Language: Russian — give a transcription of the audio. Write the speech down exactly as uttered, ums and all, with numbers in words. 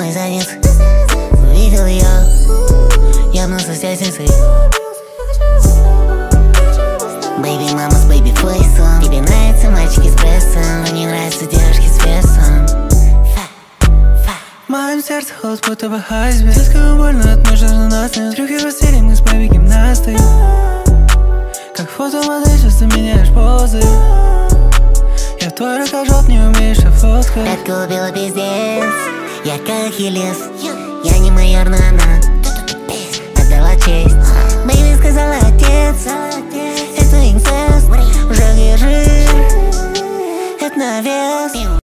моей задницы. Увидел ее, ябнулся с лестницей. Бэйби мама с бэйби фейсом. Тебе нравятся мальчики с прессом, но не нравятся девушки с весом. В моем сердце холод, будто бы айсберг. Слишком больно от международных трюки в постели, мы с бэйби гимнасты. Как фотомодель, сейчас ты меняешь позы. Я твой рукожоп, не умеешь фоткать. Пятка убила пиздец, я как Ахиллес. Я не майор, но она отдала честь. Бэйби сказала отец, это инцест. Уже жир, это навес.